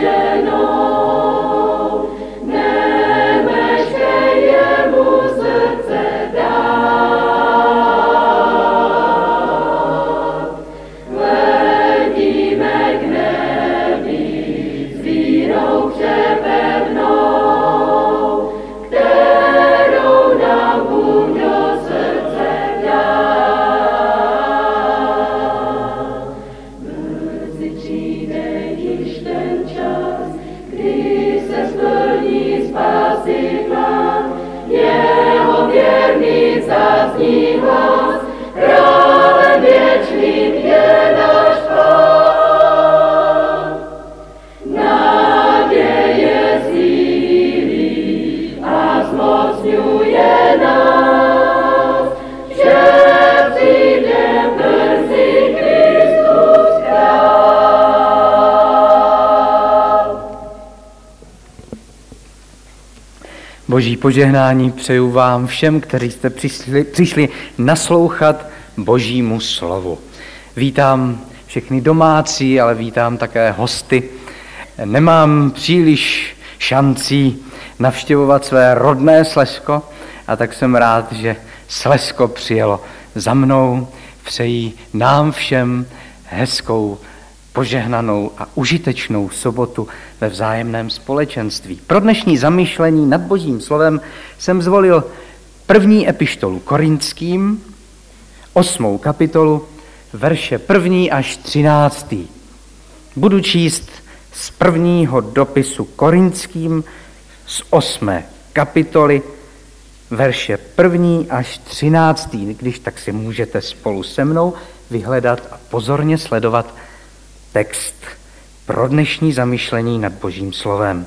Boží požehnání přeju vám všem, kteří jste přišli naslouchat Božímu slovu. Vítám všechny domácí, ale vítám také hosty. Nemám příliš šancí navštěvovat své rodné Slezsko, a tak jsem rád, že Slezsko přijelo za mnou. Přeji nám všem hezkou, požehnanou a užitečnou sobotu ve vzájemném společenství. Pro dnešní zamýšlení nad Božím slovem jsem zvolil první epištolu Korinským, 8. kapitolu, verše 1. až 13. Budu číst z prvního dopisu Korinským z 8. kapitoly, verše 1. až 13. Když tak si můžete spolu se mnou vyhledat a pozorně sledovat text pro dnešní zamyšlení nad Božím slovem.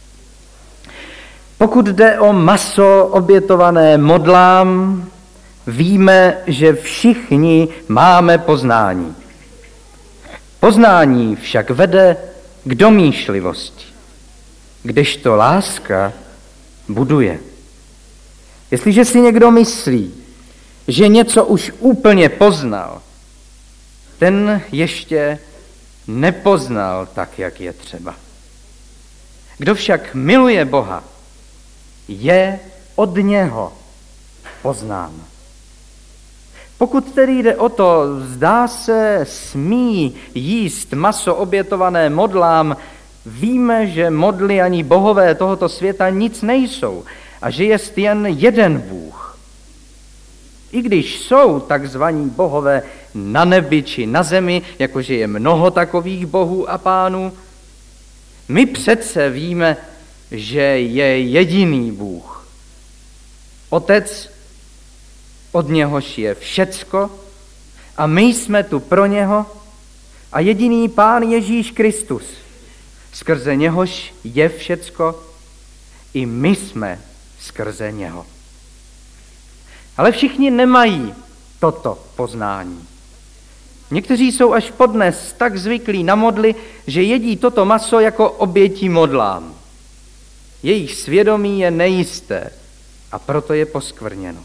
Pokud jde o maso obětované modlám, víme, že všichni máme poznání. Poznání však vede k domýšlivosti, kdežto láska buduje. Jestliže si někdo myslí, že něco už úplně poznal, ten ještě nepoznal tak, jak je třeba. Kdo však miluje Boha, je od něho poznán. Pokud tedy jde o to, zdá se, smí jíst maso obětované modlám, víme, že modly ani bohové tohoto světa nic nejsou a že jest jen jeden Bůh. I když jsou takzvaní bohové na nebi či na zemi, jakože je mnoho takových bohů a pánů, my přece víme, že je jediný Bůh. Otec, od něhož je všecko a my jsme tu pro něho a jediný Pán Ježíš Kristus. Skrze něhož je všecko, i my jsme skrze něho. Ale všichni nemají toto poznání. Někteří jsou až podnes tak zvyklí na modly, že jedí toto maso jako oběti modlám. Jejich svědomí je nejisté a proto je poskvrněno.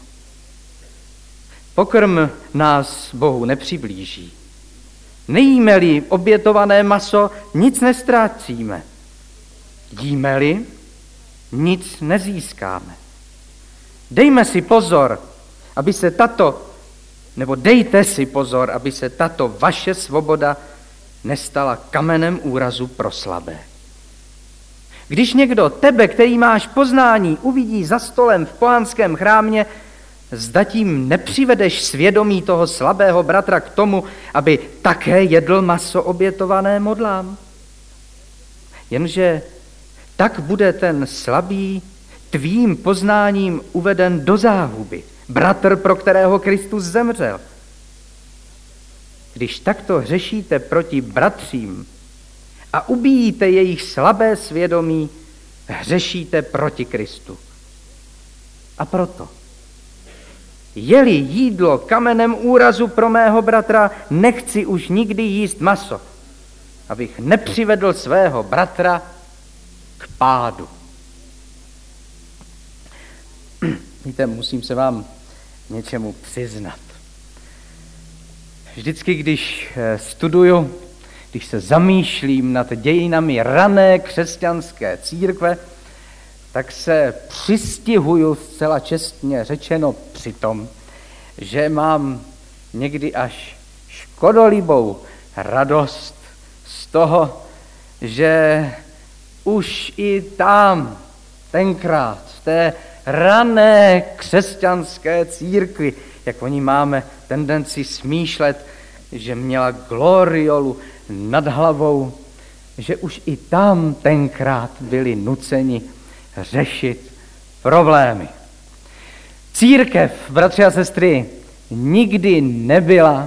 Pokrm nás Bohu nepřiblíží. Nejíme-li obětované maso, nic neztrácíme. Jíme-li, nic nezískáme. Dejte si pozor, aby se tato vaše svoboda nestala kamenem úrazu pro slabé. Když někdo tebe, který máš poznání, uvidí za stolem v pohanském chrámě, zda tím nepřivedeš svědomí toho slabého bratra k tomu, aby také jedl maso obětované modlám. Jenže tak bude ten slabý tvým poznáním uveden do záhuby. Bratr, pro kterého Kristus zemřel. Když takto hřešíte proti bratřím a ubíjíte jejich slabé svědomí, hřešíte proti Kristu. A proto, je-li jídlo kamenem úrazu pro mého bratra, nechci už nikdy jíst maso, abych nepřivedl svého bratra k pádu. Víte, musím se vám něčemu přiznat. Vždycky, když studuju když se zamýšlím nad dějinami rané křesťanské církve, tak se přistihuju zcela čestně řečeno při tom, že mám někdy až škodolibou radost z toho, že už i tam, tenkrát, v té rané křesťanské církvi, jak o ní máme tendenci smýšlet, že měla gloriolu nad hlavou, že už i tam tenkrát byli nuceni řešit problémy. Církev, bratři a sestry, nikdy nebyla,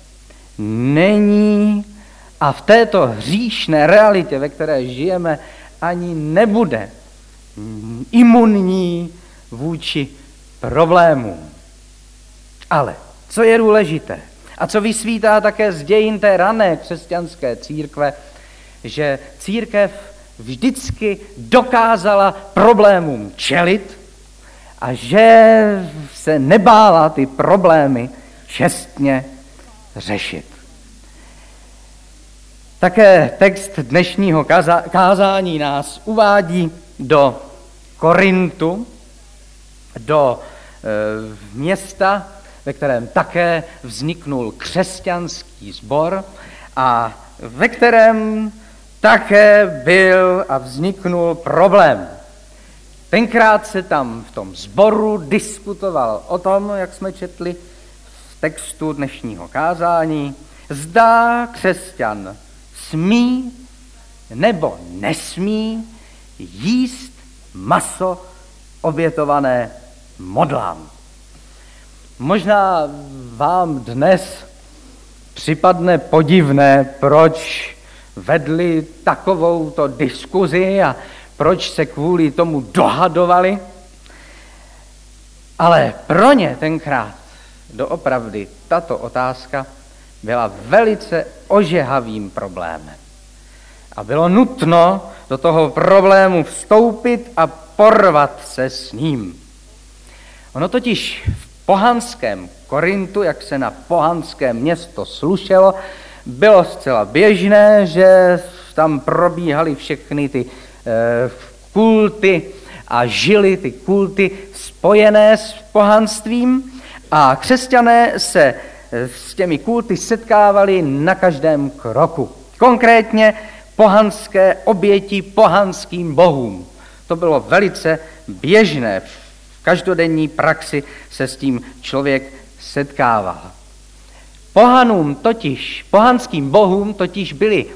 není a v této hříšné realitě, ve které žijeme, ani nebude imunní vůči problémům. Ale co je důležité a co vysvítá také z dějin té rané křesťanské církve, že církev vždycky dokázala problémům čelit a že se nebála ty problémy čestně řešit. Také text dnešního kázání nás uvádí do Korintu, do města, ve kterém také vzniknul křesťanský sbor a ve kterém také byl a vzniknul problém. Tenkrát se tam v tom sboru diskutoval o tom, jak jsme četli v textu dnešního kázání, zda křesťan smí nebo nesmí jíst maso obětované modlám. Možná vám dnes připadne podivné, proč vedli takovouto diskuzi a proč se kvůli tomu dohadovali, ale pro ně tenkrát doopravdy tato otázka byla velice ožehavým problémem. A bylo nutno do toho problému vstoupit a porvat se s ním. Ono totiž v pohanském Korintu, jak se na pohanské město slušelo, bylo zcela běžné, že tam probíhaly všechny ty kulty a žily ty kulty spojené s pohanstvím a křesťané se s těmi kulty setkávali na každém kroku. Konkrétně pohanské oběti pohanským bohům. To bylo velice běžné. V každodenní praxi se s tím člověk setkával. Pohanským bohům totiž byly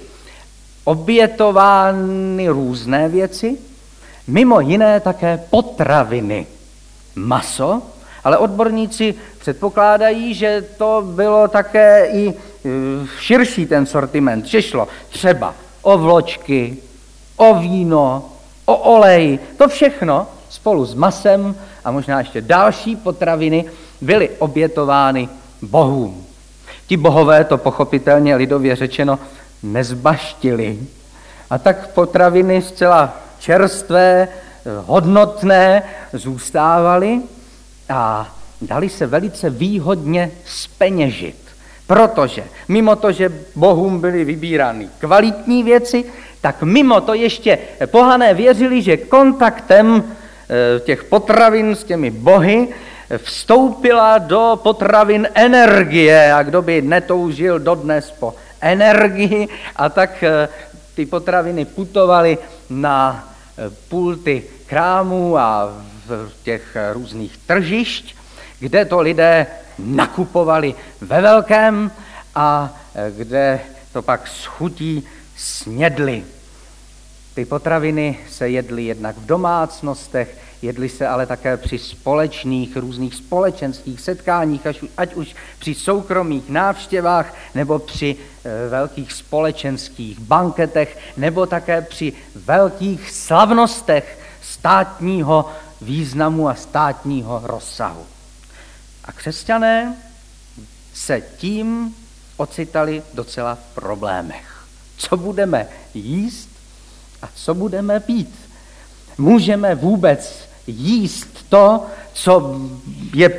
obětovány různé věci, mimo jiné také potraviny. Maso, ale odborníci předpokládají, že to bylo také i širší ten sortiment, že šlo třeba o vločky, o víno, o olej, to všechno spolu s masem a možná ještě další potraviny byly obětovány bohům. Ti bohové to pochopitelně lidově řečeno nezbaštili. A tak potraviny zcela čerstvé, hodnotné zůstávaly a dali se velice výhodně zpeněžit. Protože mimo to, že bohům byly vybírány kvalitní věci, tak mimo to ještě pohané věřili, že kontaktem těch potravin s těmi bohy vstoupila do potravin energie a kdo by netoužil dodnes po energii a tak ty potraviny putovaly na pulty krámů a v těch různých tržišť, kde to lidé nakupovali ve velkém a kde to pak s chutí snědli. Ty potraviny se jedly jednak v domácnostech, jedly se ale také při společných různých společenských setkáních, ať už při soukromých návštěvách, nebo při velkých společenských banketech, nebo také při velkých slavnostech státního významu a státního rozsahu. A křesťané se tím ocitali docela v problémech. Co budeme jíst a co budeme pít? Můžeme vůbec jíst to, co je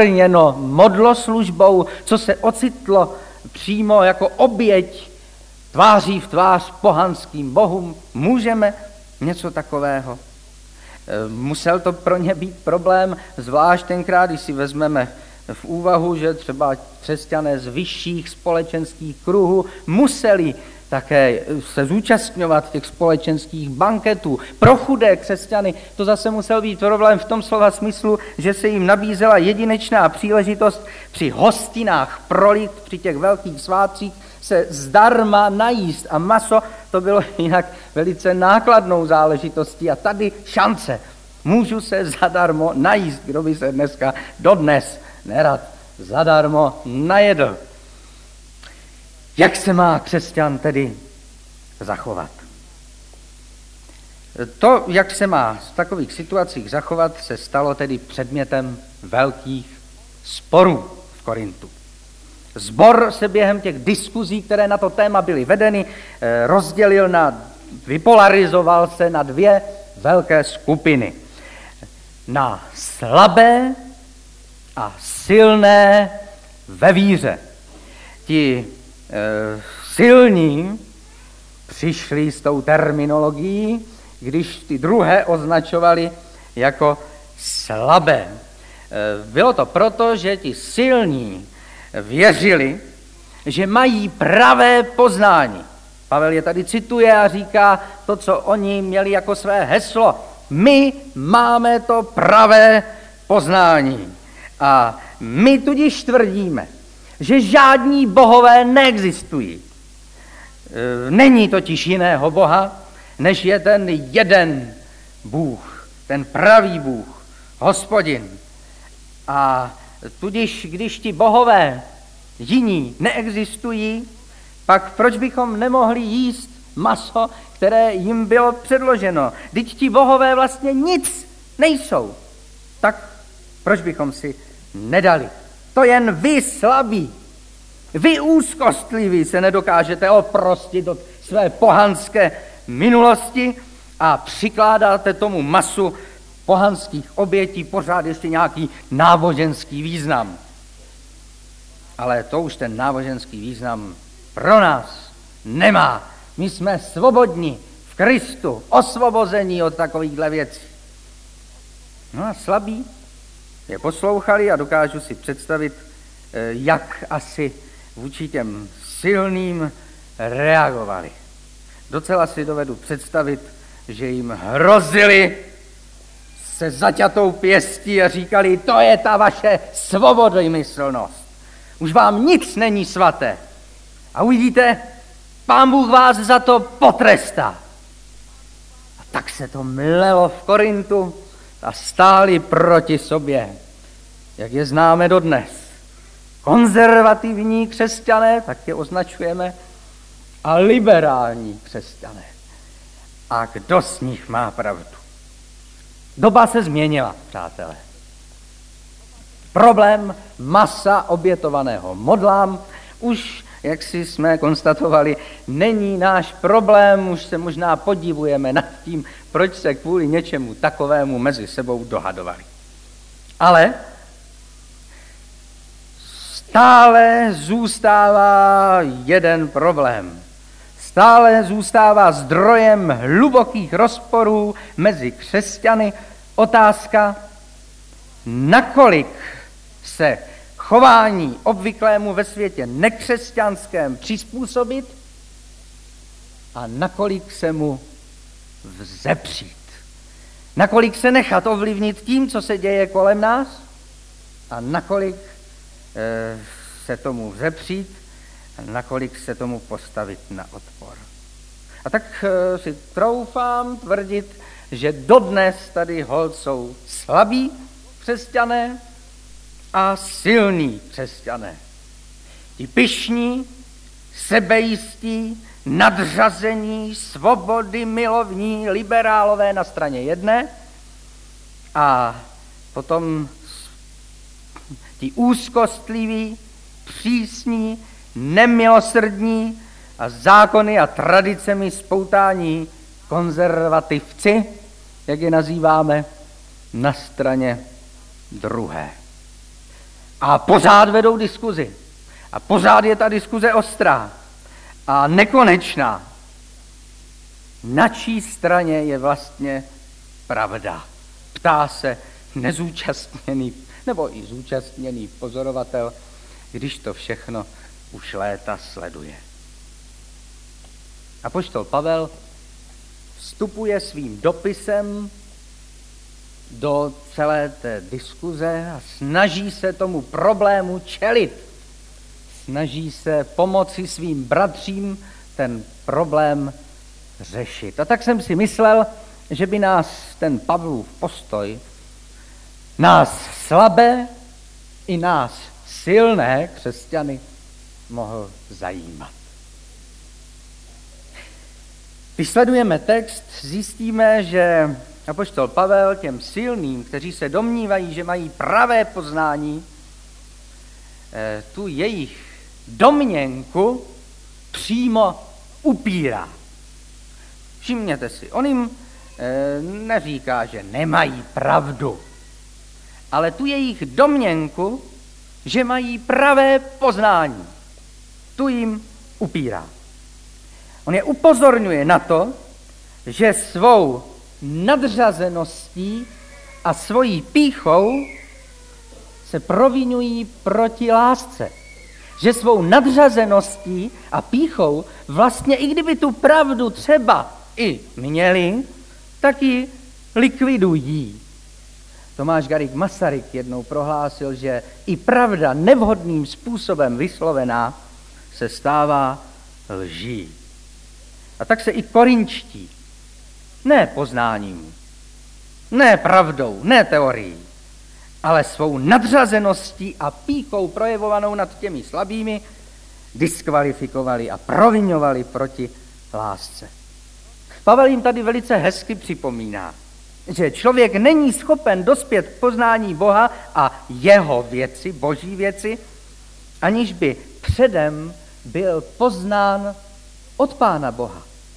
poškvrněno modloslužbou, co se ocitlo přímo jako oběť tváří v tvář pohanským bohům. Můžeme něco takového? Musel to pro ně být problém, zvlášť tenkrát, když si vezmeme v úvahu, že třeba křesťané z vyšších společenských kruhů museli také se zúčastňovat těch společenských banketů. Pro chudé křesťany to zase musel být problém v tom slova smyslu, že se jim nabízela jedinečná příležitost při hostinách prolit, při těch velkých svátcích se zdarma najíst. A maso to bylo jinak velice nákladnou záležitostí. A tady šance. Můžu se zadarmo najíst, kdo by se dneska dodnes nerad zadarmo najedl. Jak se má křesťan tedy zachovat? To, jak se má v takových situacích zachovat, se stalo tedy předmětem velkých sporů v Korintu. Sbor se během těch diskuzí, které na to téma byly vedeny, vypolarizoval se na dvě velké skupiny. Na slabé a silné ve víře. Ti silní přišli s tou terminologií, když ty druhé označovali jako slabé. Bylo to proto, že ti silní věřili, že mají pravé poznání. Pavel je tady cituje a říká to, co oni měli jako své heslo. My máme to pravé poznání. A my tudíž tvrdíme, že žádní bohové neexistují. Není totiž jiného boha, než je ten jeden Bůh, ten pravý Bůh, Hospodin. A tudíž, když ti bohové jiní neexistují, pak proč bychom nemohli jíst maso, které jim bylo předloženo? Vždyť ti bohové vlastně nic nejsou. Tak proč bychom si nedali? To jen vy slabí, vy úzkostliví se nedokážete oprostit od své pohanské minulosti a přikládáte tomu masu pohanských obětí pořád ještě nějaký náboženský význam. Ale to už ten náboženský význam pro nás nemá. My jsme svobodní v Kristu, osvobození od takovýchhle věcí. No a slabí je poslouchali a dokážu si představit, jak asi vůči těm silným reagovali. Docela si dovedu představit, že jim hrozili se zaťatou pěstí a říkali, to je ta vaše svobodomyslnost. Už vám nic není svaté. A uvidíte, Pán Bůh vás za to potrestá. A tak se to mlelo v Korintu a stáli proti sobě, jak je známe dodnes. Konzervativní křesťané, tak je označujeme, a liberální křesťané. A kdo z nich má pravdu? Doba se změnila, přátelé. Problém masa obětovaného modlám už, jak si jsme konstatovali, není náš problém, už se možná podivujeme nad tím, proč se kvůli něčemu takovému mezi sebou dohadovali. Ale stále zůstává jeden problém. Stále zůstává zdrojem hlubokých rozporů mezi křesťany otázka, nakolik se chování obvyklému ve světě nekřesťanském přizpůsobit a nakolik se mu vzepřít. Nakolik se nechat ovlivnit tím, co se děje kolem nás a nakolik se tomu vzepřít a nakolik se tomu postavit na odpor. A tak si troufám tvrdit, že dodnes tady holt jsou slabí křesťané a silní křesťané. Ti pyšní, sebejistí, nadřazení, svobody milovní, liberálové na straně jedné a potom ti úzkostliví, přísní, nemilosrdní a zákony a tradicemi spoutání konzervativci, jak je nazýváme, na straně druhé. A pořád vedou diskuzi. A pořád je ta diskuze ostrá. a nekonečná. Na čí straně je vlastně pravda? Ptá se nezúčastněný nebo i zúčastněný pozorovatel, když to všechno už léta sleduje. Apoštol Pavel vstupuje svým dopisem do celé té diskuze a snaží se tomu problému čelit. Snaží se pomoci svým bratřím ten problém řešit. A tak jsem si myslel, že by nás ten Pavlův postoj, nás slabé i nás silné křesťany mohl zajímat. Když sledujeme text, zjistíme, že apoštol Pavel těm silným, kteří se domnívají, že mají pravé poznání, tu jejich domněnku přímo upírá. Všimněte si, on jim neříká, že nemají pravdu, ale tu jejich domněnku, že mají pravé poznání, tu jim upírá. On je upozorňuje na to, že svou nadřazeností a svojí pýchou se provinují proti lásce. Že svou nadřazeností a pýchou vlastně, i kdyby tu pravdu třeba i měli, tak ji likvidují. Tomáš Garrigue Masaryk jednou prohlásil, že i pravda nevhodným způsobem vyslovená se stává lží. A tak se i korinčtí, ne poznáním, ne pravdou, ne teorií, ale svou nadřazeností a pýchou projevovanou nad těmi slabými diskvalifikovali a proviňovali proti lásce. Pavel jim tady velice hezky připomíná, že člověk není schopen dospět k poznání Boha a jeho věci, boží věci, aniž by předem byl poznán od Pána Boha.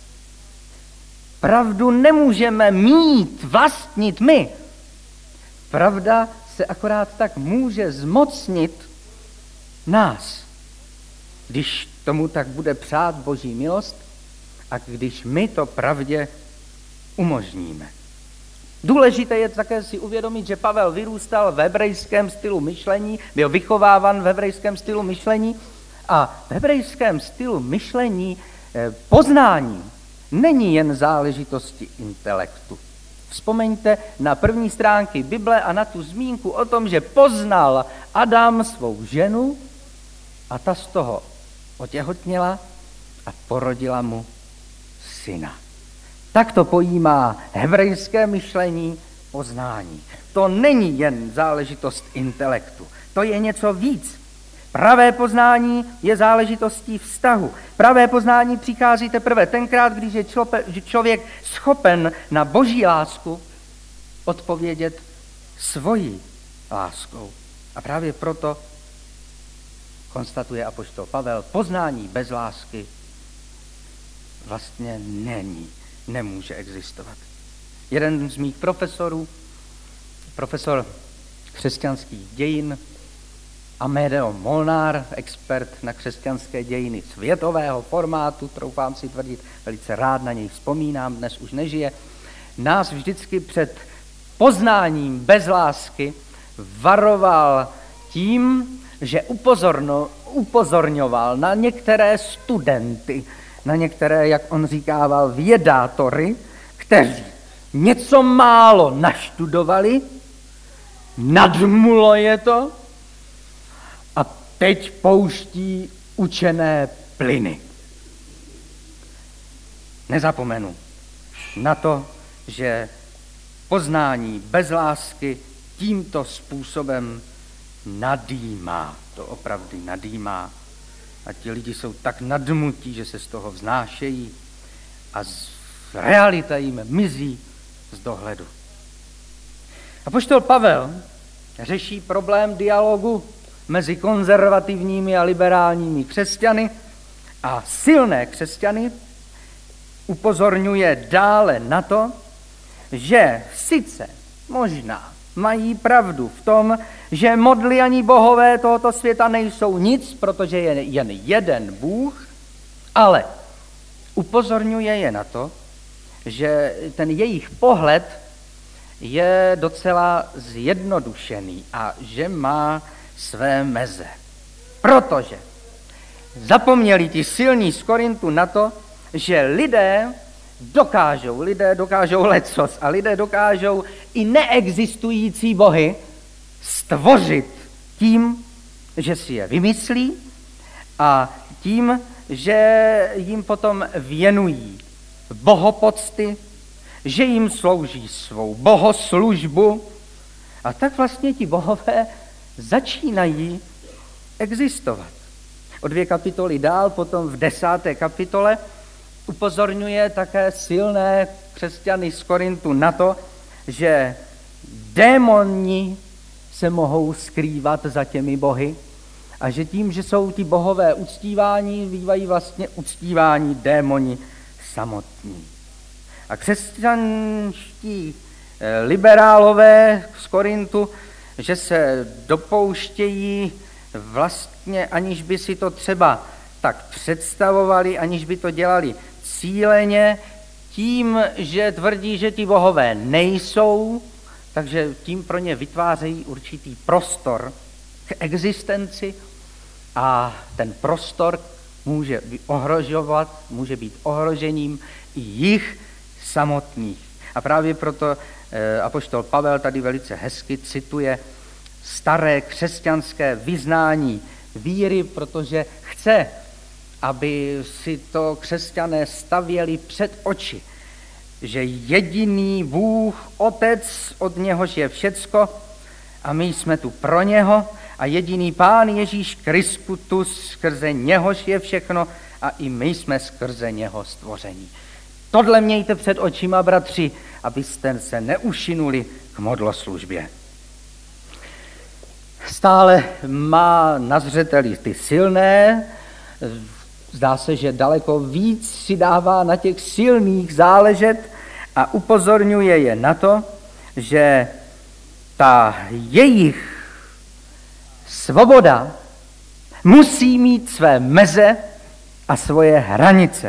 Pravdu nemůžeme mít, vlastnit my. Pravda se akorát tak může zmocnit nás, když tomu tak bude přát boží milost a když my to pravdě umožníme. Důležité je také si uvědomit, že Pavel vyrůstal v hebrejském stylu myšlení, byl vychovávan v hebrejském stylu myšlení a v hebrejském stylu myšlení poznání není jen záležitosti intelektu. Vzpomeňte na první stránky Bible a na tu zmínku o tom, že poznal Adam svou ženu a ta z toho otěhotněla a porodila mu syna. Tak to pojímá hebrejské myšlení poznání. To není jen záležitost intelektu, to je něco víc. Pravé poznání je záležitostí vztahu. Pravé poznání přichází teprve tenkrát, když je člověk schopen na boží lásku odpovědět svojí láskou. A právě proto konstatuje apoštol Pavel, poznání bez lásky vlastně nemůže existovat. Jeden z mých profesorů, profesor křesťanských dějin, Amedeo Molnár, expert na křesťanské dějiny světového formátu, troufám si tvrdit, velice rád na něj vzpomínám, dnes už nežije, nás vždycky před poznáním bez lásky varoval tím, že upozorňoval na některé studenty, na některé, jak on říkával, vědátory, kteří něco málo naštudovali, nadmulo je to, a teď pouští učené plyny. Nezapomenu na to, že poznání bez lásky tímto způsobem nadýmá. To opravdu nadýmá. A ti lidi jsou tak nadmutí, že se z toho vznášejí a realita jim mizí z dohledu. Apoštol Pavel řeší problém dialogu mezi konzervativními a liberálními křesťany a silné křesťany upozorňuje dále na to, že sice možná mají pravdu v tom, že modly ani bohové tohoto světa nejsou nic, protože je jen jeden Bůh Ale upozorňuje je na to, že ten jejich pohled je docela zjednodušený a že má své meze. Protože zapomněli ti silní z Korintu na to, že lidé dokážou lecos a lidé dokážou i neexistující bohy stvořit tím, že si je vymyslí a tím, že jim potom věnují bohopocty, že jim slouží svou bohoslužbu a tak vlastně ti bohové začínají existovat. O 2 kapitoly dál, potom v 10. kapitole upozorňuje také silné křesťany z Korintu na to, že démoni se mohou skrývat za těmi bohy a že tím, že jsou ti bohové uctívání, bývají vlastně uctívání démoni samotní. A křesťanští liberálové z Korintu, že se dopouštějí vlastně, aniž by si to třeba tak představovali, aniž by to dělali cíleně, tím, že tvrdí, že ti bohové nejsou, takže tím pro ně vytvářejí určitý prostor k existenci a ten prostor může být ohrožením i jich samotných. A právě proto apoštol Pavel tady velice hezky cituje staré křesťanské vyznání víry, protože chce, aby si to křesťané stavěli před oči, že jediný Bůh, Otec, od něhož je všecko a my jsme tu pro něho a jediný Pán Ježíš Kristus, skrze něhož je všechno a i my jsme skrze něho stvoření. Tohle mějte před očima, bratři, abyste se neušinuli k modloslužbě. Stále má na zřeteli ty silné, zdá se, že daleko víc si dává na těch silných záležet a upozorňuje je na to, že ta jejich svoboda musí mít své meze a svoje hranice.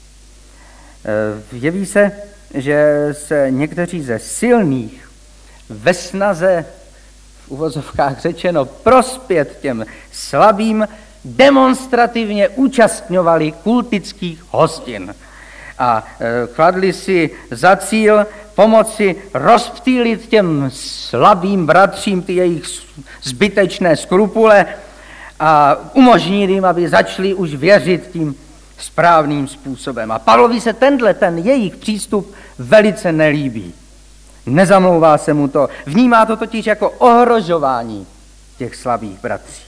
Jeví se, že se někteří ze silných ve snaze, v uvozovkách řečeno, prospět těm slabým, demonstrativně účastňovali kultických hostin a kladli si za cíl pomoci rozptýlit těm slabým bratřím ty jejich zbytečné skrupule a umožnit jim, aby začali už věřit tím správným způsobem. A Pavlovi se ten jejich přístup velice nelíbí. Nezamlouvá se mu to. Vnímá to totiž jako ohrožování těch slabých bratří.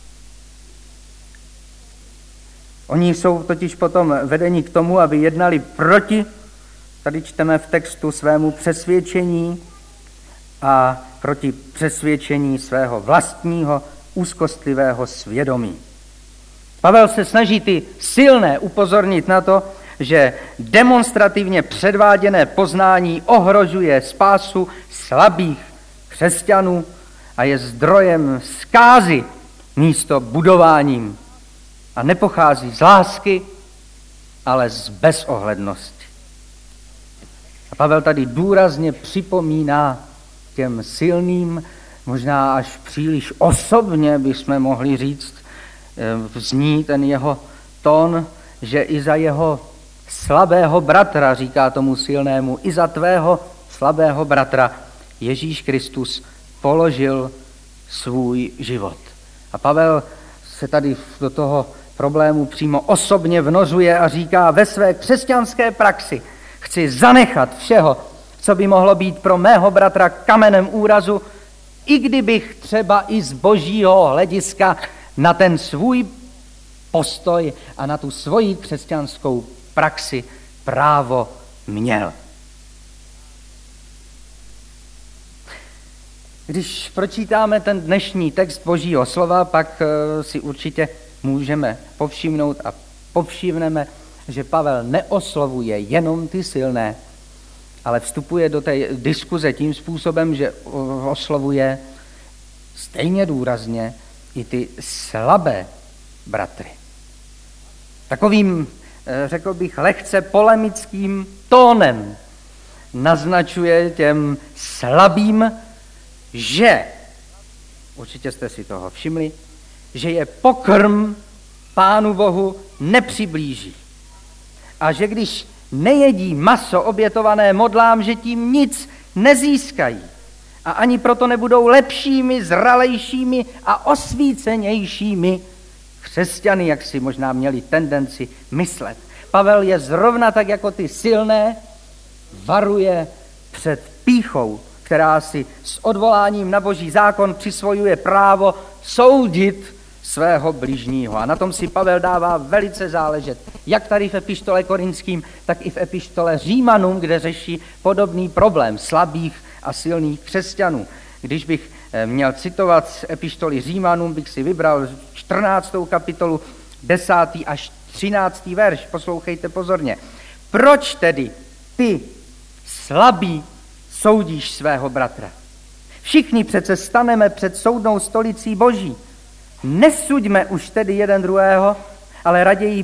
Oni jsou totiž potom vedeni k tomu, aby jednali proti, tady čteme v textu, svému přesvědčení a proti přesvědčení svého vlastního úzkostlivého svědomí. Pavel se snaží ty silné upozornit na to, že demonstrativně předváděné poznání ohrožuje spásu slabých křesťanů a je zdrojem zkázy místo budováním a nepochází z lásky, ale z bezohlednosti. A Pavel tady důrazně připomíná těm silným, možná až příliš osobně bychom mohli říct, zní ten jeho tón, že i za jeho slabého bratra, říká tomu silnému, i za tvého slabého bratra Ježíš Kristus položil svůj život. A Pavel se tady do toho problému přímo osobně vnořuje a říká, ve své křesťanské praxi chci zanechat všeho, co by mohlo být pro mého bratra kamenem úrazu, i kdybych třeba i z božího hlediska na ten svůj postoj a na tu svoji křesťanskou praxi právo měl. Když pročítáme ten dnešní text Božího slova, pak si určitě můžeme povšimnout a povšimneme, že Pavel neoslovuje jenom ty silné, ale vstupuje do té diskuze tím způsobem, že oslovuje stejně důrazně i ty slabé bratry. Takovým řekl bych, lehce polemickým tónem naznačuje těm slabým, že, určitě jste si toho všimli, že je pokrm Pánu Bohu nepřiblíží. A že když nejedí maso obětované modlám, že tím nic nezískají. A ani proto nebudou lepšími, zralejšími a osvícenějšími křesťany, jak si možná měli tendenci myslet. Pavel je zrovna tak jako ty silné, varuje před pýchou, která si s odvoláním na Boží zákon přisvojuje právo soudit svého bližního. A na tom si Pavel dává velice záležet. Jak tady v epištole Korinským, tak i v epištole Římanům, kde řeší podobný problém slabých a silných křesťanů. Když bych měl citovat z epištoly Římanům, bych si vybral 14. kapitolu 10. až 13. verš. Poslouchejte pozorně. Proč tedy ty slabý soudíš svého bratra? Všichni přece staneme před soudnou stolicí Boží. Nesuďme už tedy jeden druhého, ale raději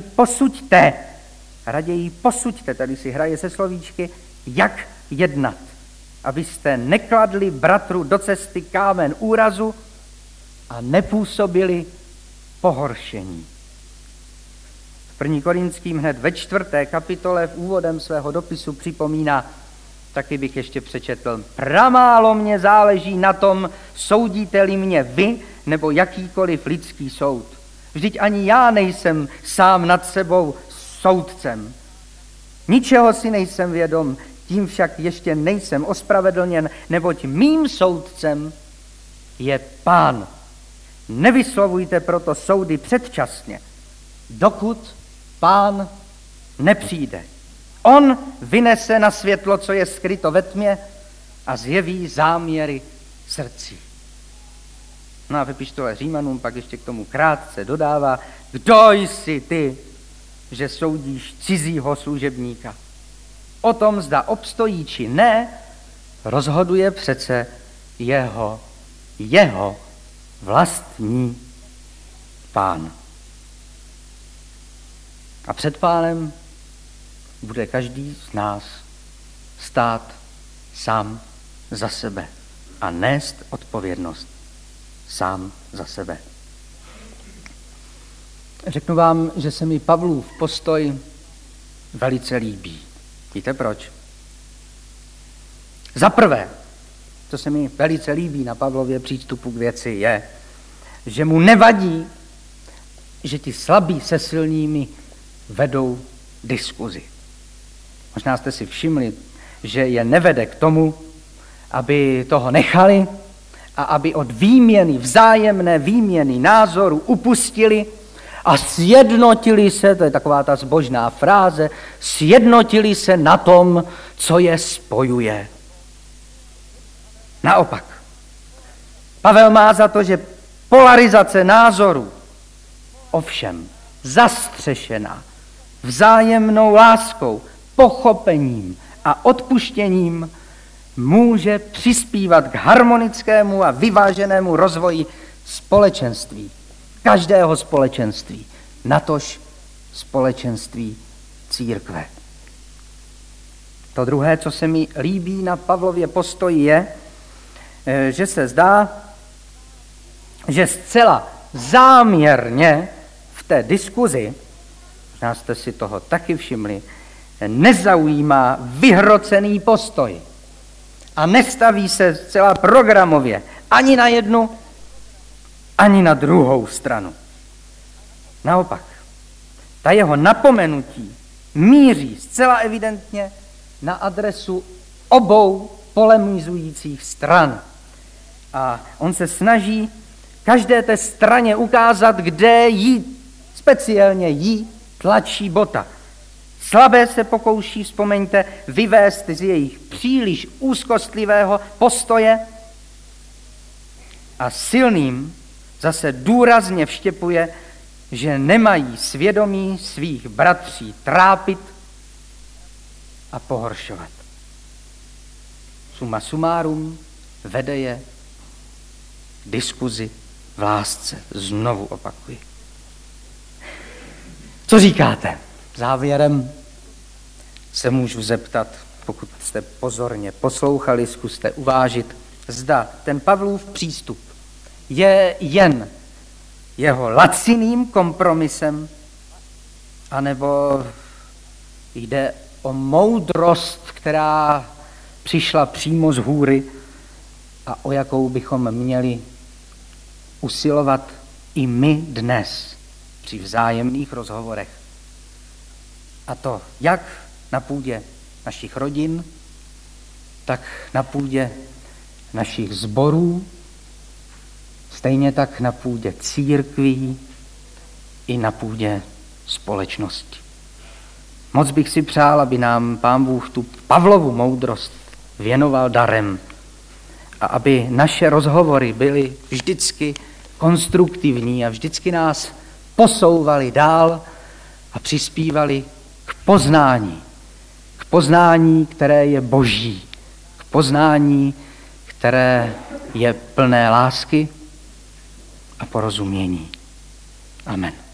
posuďte, tady si hraje se slovíčky, jak jednat, abyste nekladli bratru do cesty kámen úrazu a nepůsobili pohoršení. V 1. Korinským hned ve 4. kapitole v úvodem svého dopisu připomíná, taky bych ještě přečetl, pramálo mě záleží na tom, soudíte-li mě vy, nebo jakýkoliv lidský soud. Vždyť ani já nejsem sám nad sebou soudcem. Ničeho si nejsem vědom, tím však ještě nejsem ospravedlněn, neboť mým soudcem je Pán. Nevyslovujte proto soudy předčasně, dokud Pán nepřijde. On vynese na světlo, co je skryto ve tmě a zjeví záměry srdcí. No a v epištole Římanům pak ještě k tomu krátce dodává, kdo jsi ty, že soudíš cizího služebníka. O tom, zda obstojí či ne, rozhoduje přece jeho vlastní Pán. A před Pánem bude každý z nás stát sám za sebe a nést odpovědnost sám za sebe. Řeknu vám, že se mi Pavlův postoj velice líbí. Víte proč? Za prvé, co se mi velice líbí na Pavlově přístupu k věci, je, že mu nevadí, že ti slabí se silnými vedou diskuzi. Možná jste si všimli, že je nevede k tomu, aby toho nechali a aby od vzájemné výměny názorů upustili a sjednotili se, to je taková ta zbožná fráze, sjednotili se na tom, co je spojuje. Naopak, Pavel má za to, že polarizace názorů, ovšem zastřešená vzájemnou láskou, pochopením a odpuštěním, může přispívat k harmonickému a vyváženému rozvoji společenství. Každého společenství, natož společenství církve. To druhé, co se mi líbí na Pavlově postoji, je, že se zdá, že zcela záměrně v té diskuzi, možná jste si toho taky všimli, nezaujímá vyhrocený postoj a nestaví se zcela programově ani na jednu, ani na druhou stranu. Naopak, ta jeho napomenutí míří zcela evidentně na adresu obou polemizujících stran. A on se snaží každé té straně ukázat, kde jí, speciálně jí, tlačí bota. Slabé se pokouší, vzpomeňte, vyvést z jejich příliš úzkostlivého postoje a silným zase důrazně vštěpuje, že nemají svědomí svých bratří trápit a pohoršovat. Summa summarum vede je diskuzi v lásce. Znovu opakuji. Co říkáte? Závěrem se můžu zeptat, pokud jste pozorně poslouchali, zkuste uvážit, zda ten Pavlův přístup je jen jeho laciným kompromisem, anebo jde o moudrost, která přišla přímo z hůry a o jakou bychom měli usilovat i my dnes při vzájemných rozhovorech. A to jak na půdě našich rodin, tak na půdě našich sborů, stejně tak na půdě církví i na půdě společnosti. Moc bych si přál, aby nám Pán Bůh tu Pavlovu moudrost věnoval darem a aby naše rozhovory byly vždycky konstruktivní a vždycky nás posouvali dál a přispívali k poznání, které je boží, k poznání, které je plné lásky a porozumění. Amen.